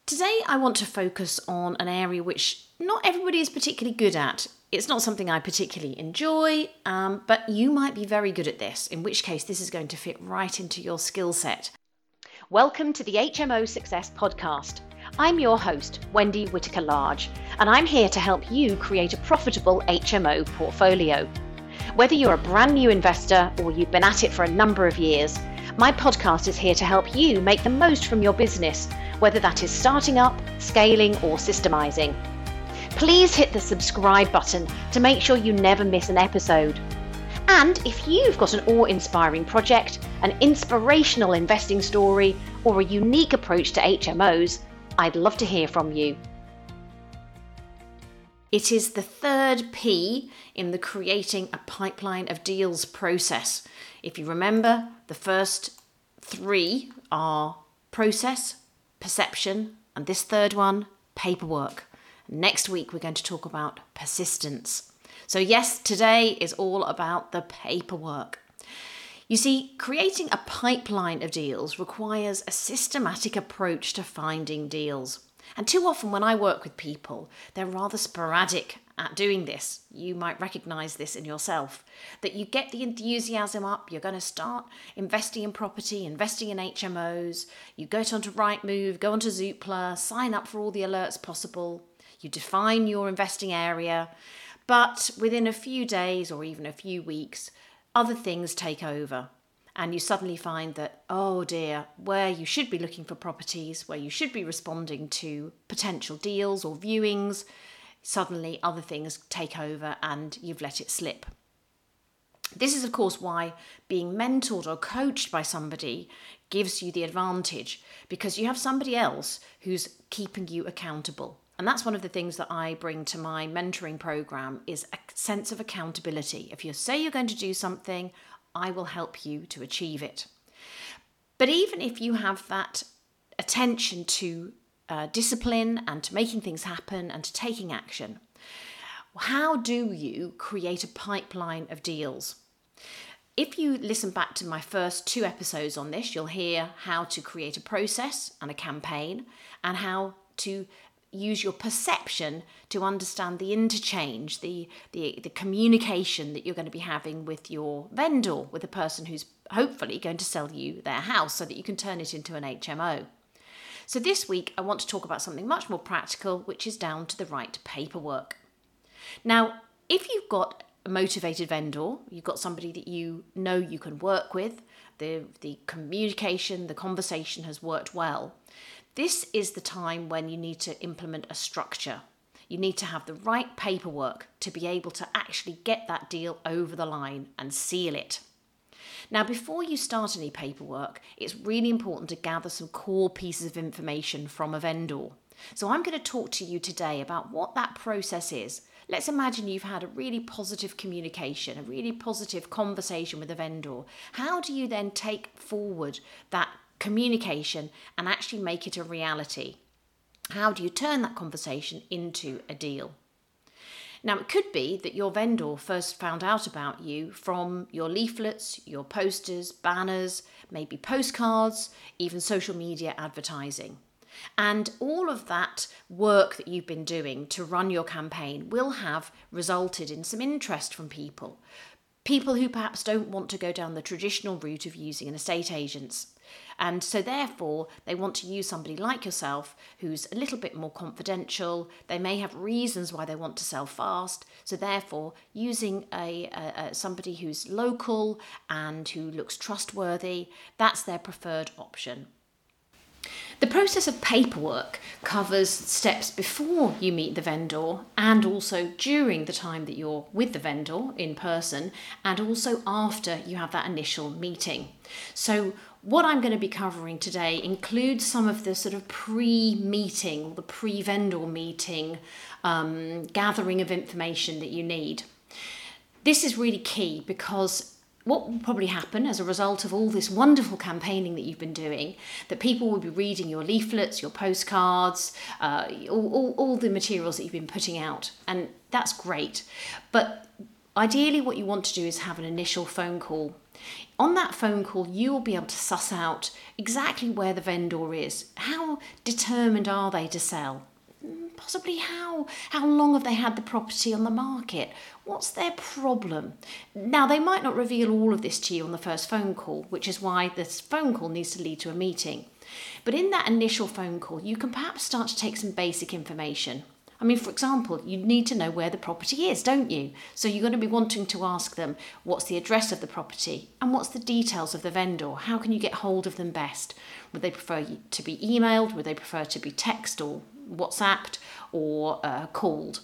Today I want to focus on an area which not everybody is particularly good at. It's not something I particularly enjoy, but you might be very good at this, in which case this is going to fit right into your skill set. Welcome to the HMO Success Podcast. I'm your host, Wendy Whitaker-Large, and I'm here to help you create a profitable HMO portfolio. Whether you're a brand new investor or you've been at it for a number of years, my podcast is here to help you make the most from your business, whether that is starting up, scaling, or systemizing. Please hit the subscribe button to make sure you never miss an episode. And if you've got an awe-inspiring project, an inspirational investing story, or a unique approach to HMOs, I'd love to hear from you. It is the third P in the creating a pipeline of deals process. If you remember, the first three are process, perception, and this third one, paperwork. Next week, we're going to talk about persistence. So yes, today is all about the paperwork. You see, creating a pipeline of deals requires a systematic approach to finding deals. And too often when I work with people, they're rather sporadic at doing this. You might recognise this in yourself, that you get the enthusiasm up, you're going to start investing in property, investing in HMOs, you go onto Rightmove, go onto Zoopla, sign up for all the alerts possible, you define your investing area, but within a few days or even a few weeks, other things take over. And you suddenly find that, oh dear, where you should be looking for properties, where you should be responding to potential deals or viewings, suddenly other things take over and you've let it slip. This is, of course, why being mentored or coached by somebody gives you the advantage, because you have somebody else who's keeping you accountable. And that's one of the things that I bring to my mentoring program is a sense of accountability. If you say you're going to do something, I will help you to achieve it. But even if you have that attention to discipline and to making things happen and to taking action, how do you create a pipeline of deals? If you listen back to my first two episodes on this, you'll hear how to create a process and a campaign and how to use your perception to understand the interchange, the communication that you're going to be having with your vendor, with the person who's hopefully going to sell you their house so that you can turn it into an HMO. So this week, I want to talk about something much more practical, which is down to the right paperwork. Now, if you've got a motivated vendor, you've got somebody that you know you can work with, the communication, the conversation has worked well, this is the time when you need to implement a structure. You need to have the right paperwork to be able to actually get that deal over the line and seal it. Now, before you start any paperwork, it's really important to gather some core pieces of information from a vendor. So I'm going to talk to you today about what that process is. Let's imagine you've had a really positive communication, a really positive conversation with a vendor. How do you then take forward that communication and actually make it a reality? How do you turn that conversation into a deal? Now, it could be that your vendor first found out about you from your leaflets, your posters, banners, maybe postcards, even social media advertising. And all of that work that you've been doing to run your campaign will have resulted in some interest from people. People who perhaps don't want to go down the traditional route of using an estate agent. And so therefore, they want to use somebody like yourself who's a little bit more confidential. They may have reasons why they want to sell fast. So therefore, using somebody who's local and who looks trustworthy, that's their preferred option. The process of paperwork covers steps before you meet the vendor and also during the time that you're with the vendor in person and also after you have that initial meeting. So what I'm going to be covering today includes some of the sort of pre-meeting or the pre-vendor meeting gathering of information that you need. This is really key because what will probably happen as a result of all this wonderful campaigning that you've been doing, that people will be reading your leaflets, your postcards, all the materials that you've been putting out. And that's great. But ideally what you want to do is have an initial phone call. On that phone call, you will be able to suss out exactly where the vendor is. How determined are they to sell? Possibly how long have they had the property on the market? What's their problem? Now, they might not reveal all of this to you on the first phone call, which is why this phone call needs to lead to a meeting. But in that initial phone call, you can perhaps start to take some basic information. I mean, for example, you need to know where the property is, don't you? So you're going to be wanting to ask them, what's the address of the property and what's the details of the vendor? How can you get hold of them best? Would they prefer to be emailed? Would they prefer to be text or WhatsApped or called?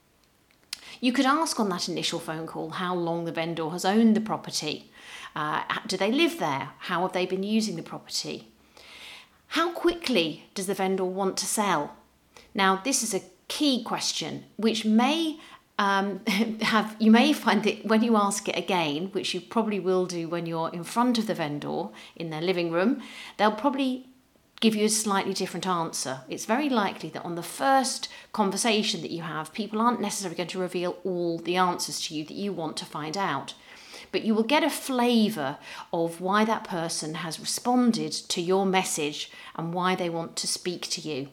You could ask on that initial phone call how long the vendor has owned the property. Do they live there? How have they been using the property? How quickly does the vendor want to sell? Now, this is a key question, which may you may find that when you ask it again, which you probably will do when you're in front of the vendor in their living room, they'll probably give you a slightly different answer. It's very likely that on the first conversation that you have, people aren't necessarily going to reveal all the answers to you that you want to find out. But you will get a flavour of why that person has responded to your message and why they want to speak to you.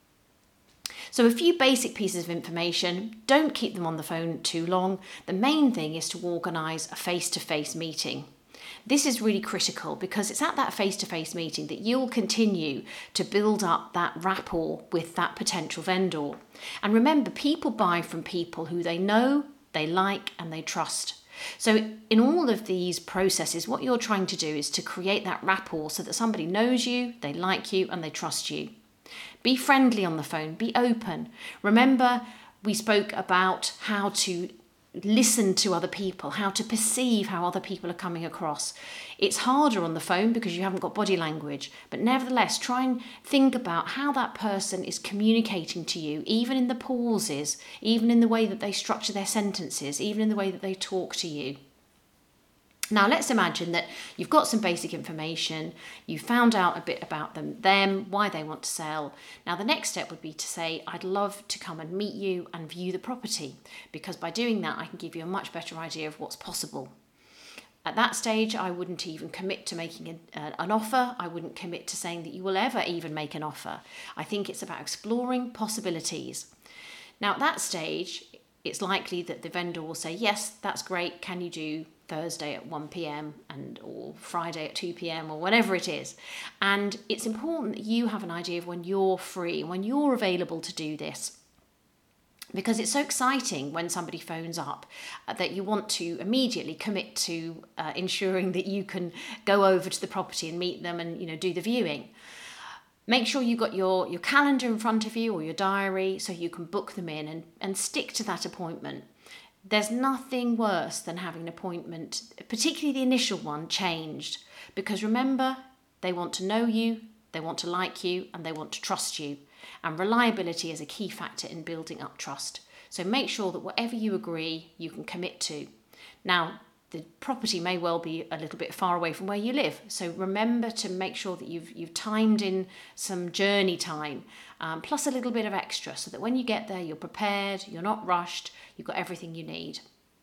So a few basic pieces of information, don't keep them on the phone too long. The main thing is to organise a face-to-face meeting. This is really critical because it's at that face-to-face meeting that you'll continue to build up that rapport with that potential vendor. And remember, people buy from people who they know, they like and they trust. So in all of these processes, what you're trying to do is to create that rapport so that somebody knows you, they like you and they trust you. Be friendly on the phone, be open. Remember, we spoke about how to listen to other people, how to perceive how other people are coming across. It's harder on the phone because you haven't got body language, but nevertheless, try and think about how that person is communicating to you, even in the pauses, even in the way that they structure their sentences, even in the way that they talk to you. Now, let's imagine that you've got some basic information, you found out a bit about them, why they want to sell. Now, the next step would be to say, I'd love to come and meet you and view the property, because by doing that, I can give you a much better idea of what's possible. At that stage, I wouldn't even commit to making an offer. I wouldn't commit to saying that you will ever even make an offer. I think it's about exploring possibilities. Now, at that stage, it's likely that the vendor will say, yes, that's great. Can you do Thursday at 1 p.m. or Friday at 2 p.m. or whatever it is? And it's important that you have an idea of when you're free, when you're available to do this. Because it's so exciting when somebody phones up that you want to immediately commit to ensuring that you can go over to the property and meet them and, do the viewing. Make sure you've got your calendar in front of you or your diary so you can book them in and stick to that appointment. There's nothing worse than having an appointment, particularly the initial one, changed. Because remember, they want to know you, they want to like you, and they want to trust you. And reliability is a key factor in building up trust. So make sure that whatever you agree, you can commit to. Now, the property may well be a little bit far away from where you live. So remember to make sure that you've timed in some journey time, plus a little bit of extra, so that when you get there, you're prepared, you're not rushed, you've got everything you need.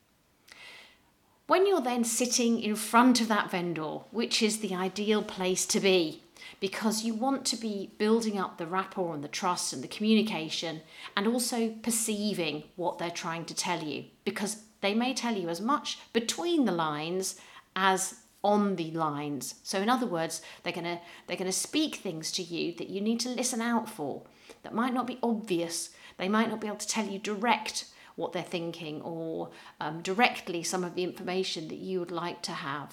When you're then sitting in front of that vendor, which is the ideal place to be, because you want to be building up the rapport and the trust and the communication, and also perceiving what they're trying to tell you, because they may tell you as much between the lines as on the lines. So in other words, they're going to speak things to you that you need to listen out for, that might not be obvious. They might not be able to tell you direct what they're thinking or directly some of the information that you would like to have.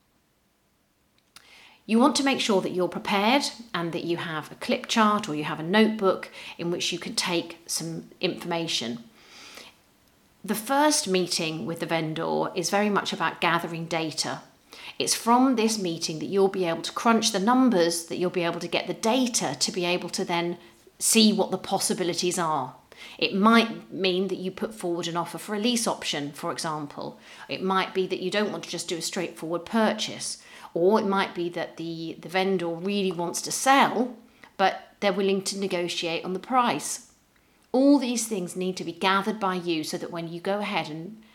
You want to make sure that you're prepared and that you have a clip chart or you have a notebook in which you can take some information. The first meeting with the vendor is very much about gathering data. It's from this meeting that you'll be able to crunch the numbers, that you'll be able to get the data to be able to then see what the possibilities are. It might mean that you put forward an offer for a lease option, for example. It might be that you don't want to just do a straightforward purchase. Or it might be that the vendor really wants to sell, but they're willing to negotiate on the price. All these things need to be gathered by you so that when you go ahead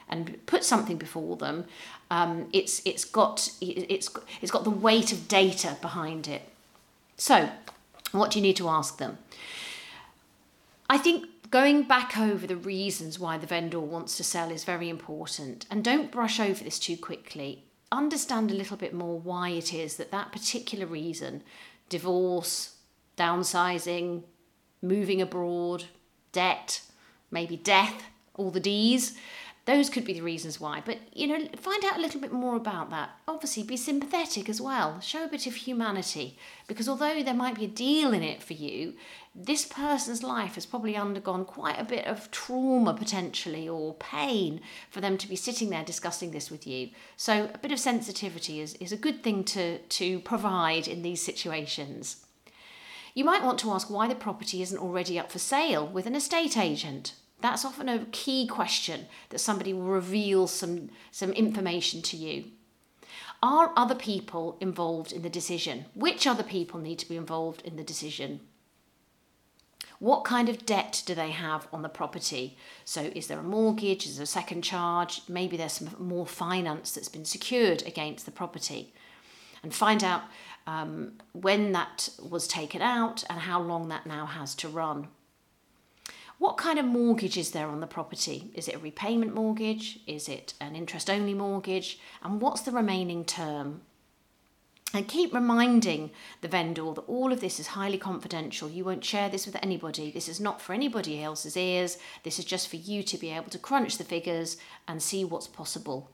and put something before them, it's got the weight of data behind it. So, what do you need to ask them? I think going back over the reasons why the vendor wants to sell is very important, and don't brush over this too quickly. Understand a little bit more why it is that particular reason, divorce, downsizing, moving abroad, debt, maybe death, all the D's, those could be the reasons why. But, find out a little bit more about that. Obviously, be sympathetic as well. Show a bit of humanity. Because although there might be a deal in it for you, this person's life has probably undergone quite a bit of trauma potentially, or pain, for them to be sitting there discussing this with you. So a bit of sensitivity is a good thing to provide in these situations. You might want to ask why the property isn't already up for sale with an estate agent. That's often a key question that somebody will reveal some information to you. Are other people involved in the decision? Which other people need to be involved in the decision? What kind of debt do they have on the property? So is there a mortgage? Is there a second charge? Maybe there's some more finance that's been secured against the property. And find out when that was taken out and how long that now has to run. What kind of mortgage is there on the property? Is it a repayment mortgage? Is it an interest-only mortgage? And what's the remaining term? And keep reminding the vendor that all of this is highly confidential. You won't share this with anybody. This is not for anybody else's ears. This is just for you to be able to crunch the figures and see what's possible.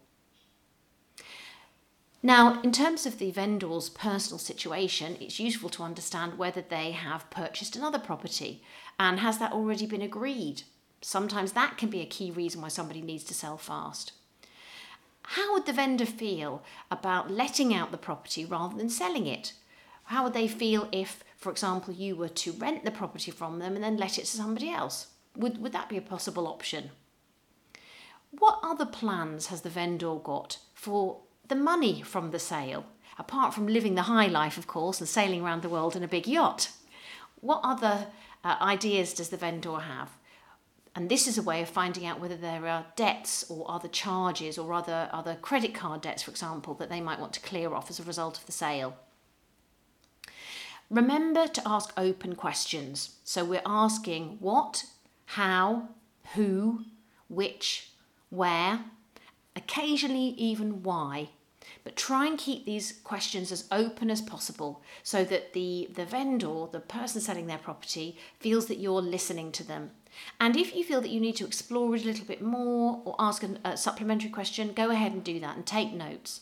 Now, in terms of the vendor's personal situation, it's useful to understand whether they have purchased another property, and has that already been agreed? Sometimes that can be a key reason why somebody needs to sell fast. How would the vendor feel about letting out the property rather than selling it? How would they feel if, for example, you were to rent the property from them and then let it to somebody else? Would that be a possible option? What other plans has the vendor got for the money from the sale, apart from living the high life, of course, and sailing around the world in a big yacht? What other ideas does the vendor have? And this is a way of finding out whether there are debts or other charges or other credit card debts, for example, that they might want to clear off as a result of the sale. Remember to ask open questions. So we're asking what, how, who, which, where, occasionally even why. But try and keep these questions as open as possible so that the vendor, the person selling their property, feels that you're listening to them. And if you feel that you need to explore it a little bit more or ask a supplementary question, go ahead and do that and take notes.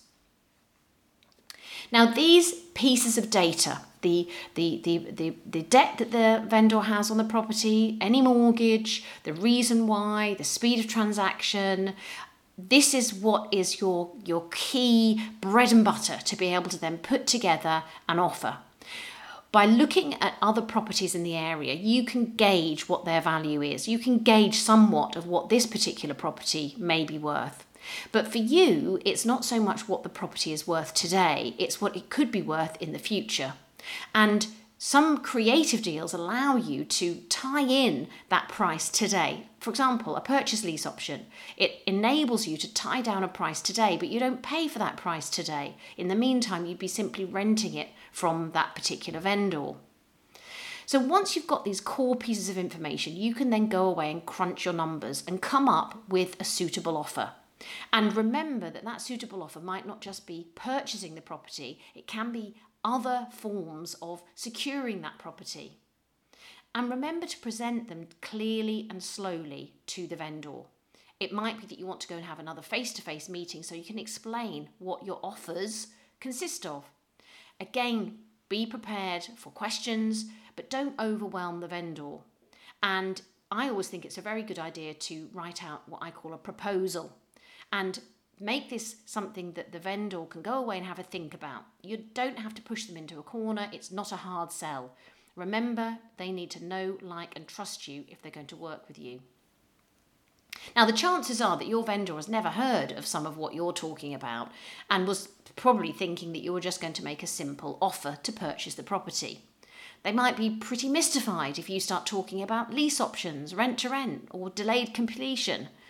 Now, these pieces of data, the debt that the vendor has on the property, any mortgage, the reason why, the speed of transaction, this is what is your key bread and butter to be able to then put together an offer. By looking at other properties in the area, you can gauge what their value is. You can gauge somewhat of what this particular property may be worth. But for you, it's not so much what the property is worth today, it's what it could be worth in the future. And some creative deals allow you to tie in that price today. For example, a purchase lease option. It enables you to tie down a price today, but you don't pay for that price today. In the meantime, you'd be simply renting it from that particular vendor. So once you've got these core pieces of information, you can then go away and crunch your numbers and come up with a suitable offer. And remember that suitable offer might not just be purchasing the property, it can be other forms of securing that property. And remember to present them clearly and slowly to the vendor. It might be that you want to go and have another face-to-face meeting so you can explain what your offers consist of. Again, be prepared for questions, but don't overwhelm the vendor. And I always think it's a very good idea to write out what I call a proposal and make this something that the vendor can go away and have a think about. You don't have to push them into a corner. It's not a hard sell. Remember, they need to know, like, and trust you if they're going to work with you. Now, the chances are that your vendor has never heard of some of what you're talking about and was probably thinking that you were just going to make a simple offer to purchase the property. They might be pretty mystified if you start talking about lease options, rent to rent, or delayed completion.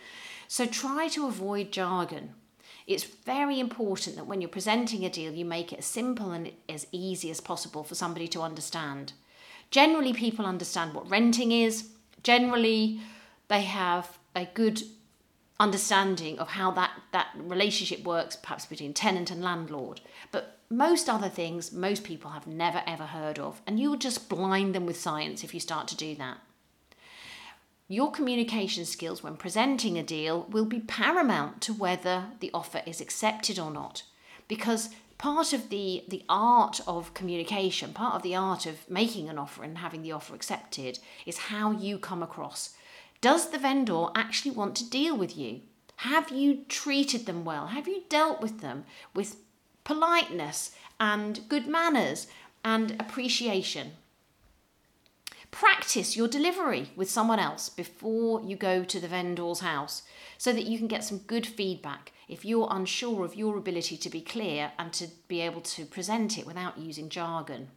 So try to avoid jargon. It's very important that when you're presenting a deal, you make it as simple and as easy as possible for somebody to understand. Generally, people understand what renting is. Generally, they have a good understanding of how that relationship works, perhaps between tenant and landlord. But most other things, most people have never ever heard of, and you'll just blind them with science if you start to do that. Your communication skills when presenting a deal will be paramount to whether the offer is accepted or not, because part of the art of communication, part of the art of making an offer and having the offer accepted is how you come across. Does the vendor actually want to deal with you? Have you treated them well? Have you dealt with them with politeness and good manners and appreciation? Practice your delivery with someone else before you go to the vendor's house so that you can get some good feedback if you're unsure of your ability to be clear and to be able to present it without using jargon.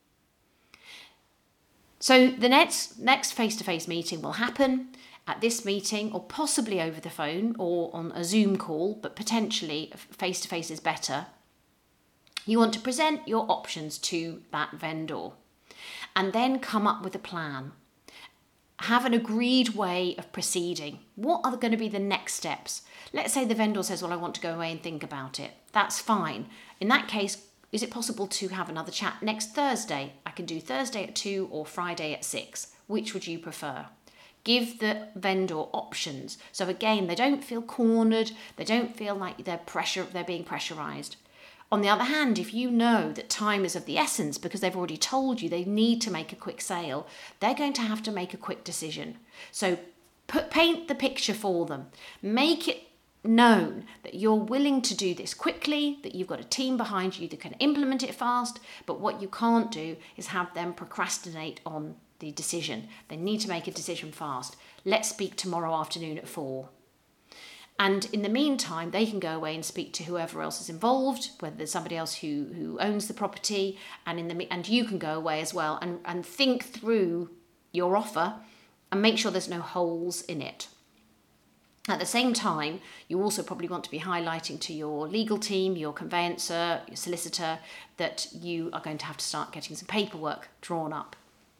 So the next face-to-face meeting will happen at this meeting, or possibly over the phone or on a Zoom call, but potentially face-to-face is better. You want to present your options to that vendor and then come up with a plan. Have an agreed way of proceeding. What are going to be the next steps? Let's say the vendor says, well, I want to go away and think about it. That's fine. In that case, is it possible to have another chat next Thursday? I can do Thursday at 2 or Friday at 6. Which would you prefer? Give the vendor options. So again, they don't feel cornered. They don't feel like they're being pressurized. On the other hand, if you know that time is of the essence because they've already told you they need to make a quick sale, they're going to have to make a quick decision. So paint the picture for them. Make it known that you're willing to do this quickly, that you've got a team behind you that can implement it fast, but what you can't do is have them procrastinate on the decision. They need to make a decision fast. Let's speak tomorrow afternoon at 4. And in the meantime, they can go away and speak to whoever else is involved, whether there's somebody else who owns the property, and you can go away as well and think through your offer and make sure there's no holes in it. At the same time, you also probably want to be highlighting to your legal team, your conveyancer, your solicitor, that you are going to have to start getting some paperwork drawn up.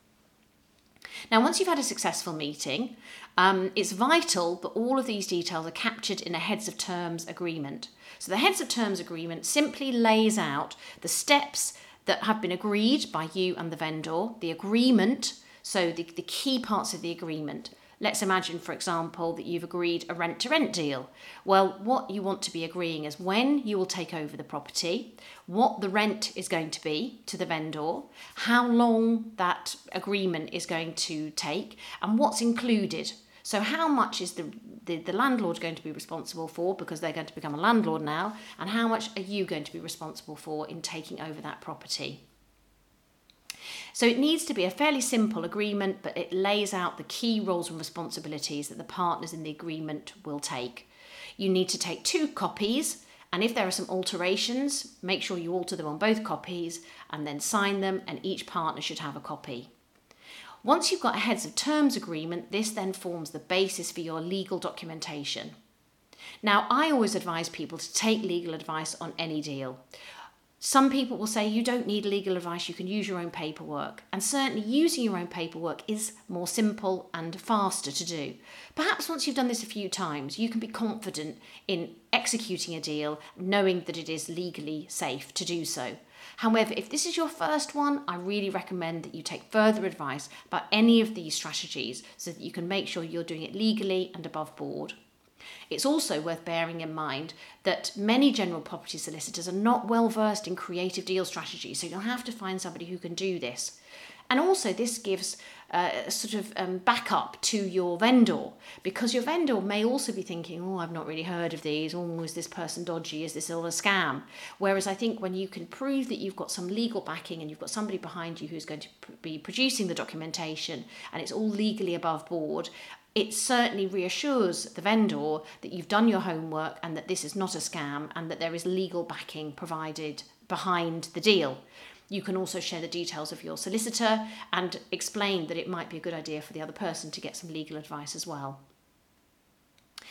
Now, once you've had a successful meeting, it's vital that all of these details are captured in a heads of terms agreement. So the heads of terms agreement simply lays out the steps that have been agreed by you and the vendor, the agreement, so the key parts of the agreement. Let's imagine, for example, that you've agreed a rent-to-rent deal. Well, what you want to be agreeing is when you will take over the property, what the rent is going to be to the vendor, how long that agreement is going to take, and what's included. So how much is the landlord going to be responsible for, because they're going to become a landlord now, and how much are you going to be responsible for in taking over that property? So it needs to be a fairly simple agreement, but it lays out the key roles and responsibilities that the partners in the agreement will take. You need to take 2 copies, and if there are some alterations, make sure you alter them on both copies and then sign them, and each partner should have a copy. Once you've got a heads of terms agreement, this then forms the basis for your legal documentation. Now, I always advise people to take legal advice on any deal. Some people will say you don't need legal advice, you can use your own paperwork. And certainly using your own paperwork is more simple and faster to do. Perhaps once you've done this a few times, you can be confident in executing a deal, knowing that it is legally safe to do so. However, if this is your first one, I really recommend that you take further advice about any of these strategies so that you can make sure you're doing it legally and above board. It's also worth bearing in mind that many general property solicitors are not well versed in creative deal strategies, so you'll have to find somebody who can do this. And also this gives a sort of backup to your vendor, because your vendor may also be thinking, oh, I've not really heard of these, oh, is this person dodgy, is this all a scam? Whereas I think when you can prove that you've got some legal backing and you've got somebody behind you who's going to be producing the documentation and it's all legally above board, it certainly reassures the vendor that you've done your homework and that this is not a scam and that there is legal backing provided behind the deal. You can also share the details of your solicitor and explain that it might be a good idea for the other person to get some legal advice as well.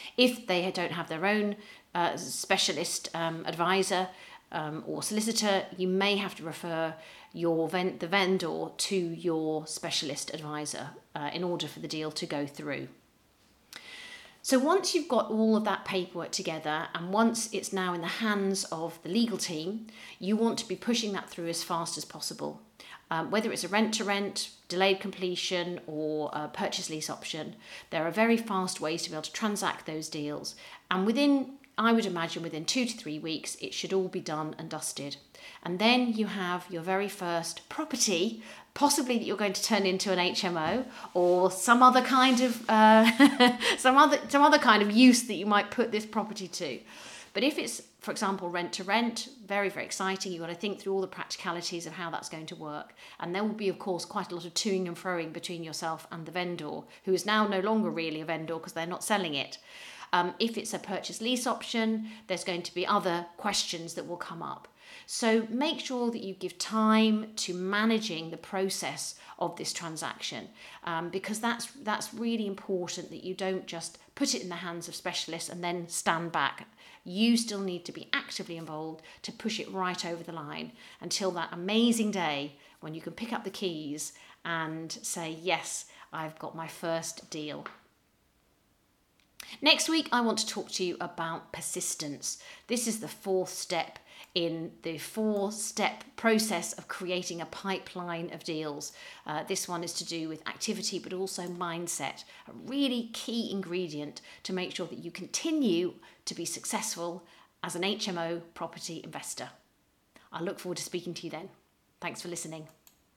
If they don't have their own specialist advisor or solicitor, you may have to refer the vendor to your specialist advisor in order for the deal to go through. So once you've got all of that paperwork together, and once it's now in the hands of the legal team, you want to be pushing that through as fast as possible. Whether it's a rent-to-rent, delayed completion, or a purchase lease option, there are very fast ways to be able to transact those deals. And I would imagine within 2 to 3 weeks, it should all be done and dusted. And then you have your very first property, possibly that you're going to turn into an HMO or some other kind of some other kind of use that you might put this property to. But if it's, for example, rent to rent, very, very exciting. You've got to think through all the practicalities of how that's going to work. And there will be, of course, quite a lot of toing and froing between yourself and the vendor, who is now no longer really a vendor because they're not selling it. If it's a purchase lease option, there's going to be other questions that will come up. So make sure that you give time to managing the process of this transaction, because that's really important, that you don't just put it in the hands of specialists and then stand back. You still need to be actively involved to push it right over the line until that amazing day when you can pick up the keys and say, yes, I've got my first deal. Next week, I want to talk to you about persistence. This is the 4th step in the 4-step process of creating a pipeline of deals. This one is to do with activity, but also mindset, a really key ingredient to make sure that you continue to be successful as an HMO property investor. I look forward to speaking to you then. Thanks for listening.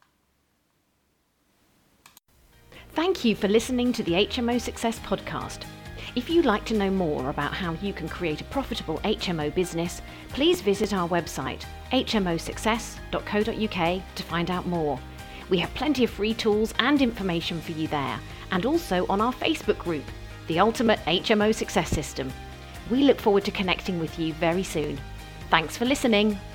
Thank you for listening to the HMO Success Podcast. If you'd like to know more about how you can create a profitable HMO business, please visit our website, hmosuccess.co.uk, to find out more. We have plenty of free tools and information for you there, and also on our Facebook group, The Ultimate HMO Success System. We look forward to connecting with you very soon. Thanks for listening.